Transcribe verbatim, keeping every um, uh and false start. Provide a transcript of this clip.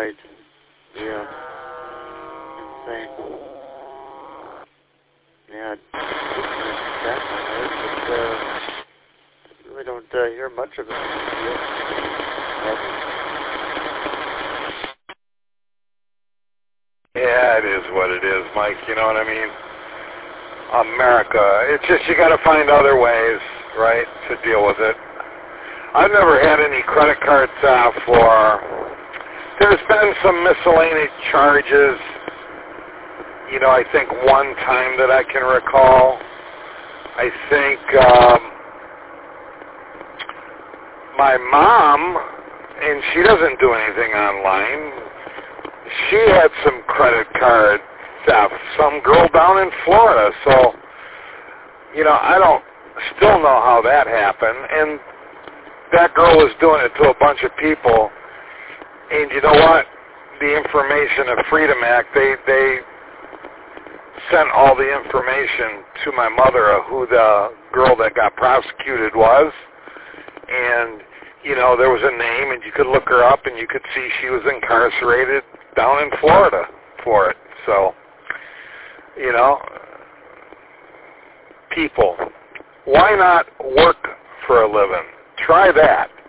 Right. Yeah. Insane. Yeah. That but uh, really don't uh, hear much of it. Yeah, it is what it is, Mike. You know what I mean? America. It's just you got to find other ways, right, to deal with it. I've never had any credit card theft for. There's been some miscellaneous charges. You know, I think one time that I can recall. I think um, my mom, and she doesn't do anything online. She had some credit card theft. Some girl down in Florida. So, you know, I don't still know how that happened. And that girl was doing it to a bunch of people. And you know what? The information of Freedom Act, they they sent all the information to my mother of who the girl that got prosecuted was. And, you know, there was a name, and you could look her up, and you could see she was incarcerated down in Florida for it. So, you know, people, why not work for a living? Try that.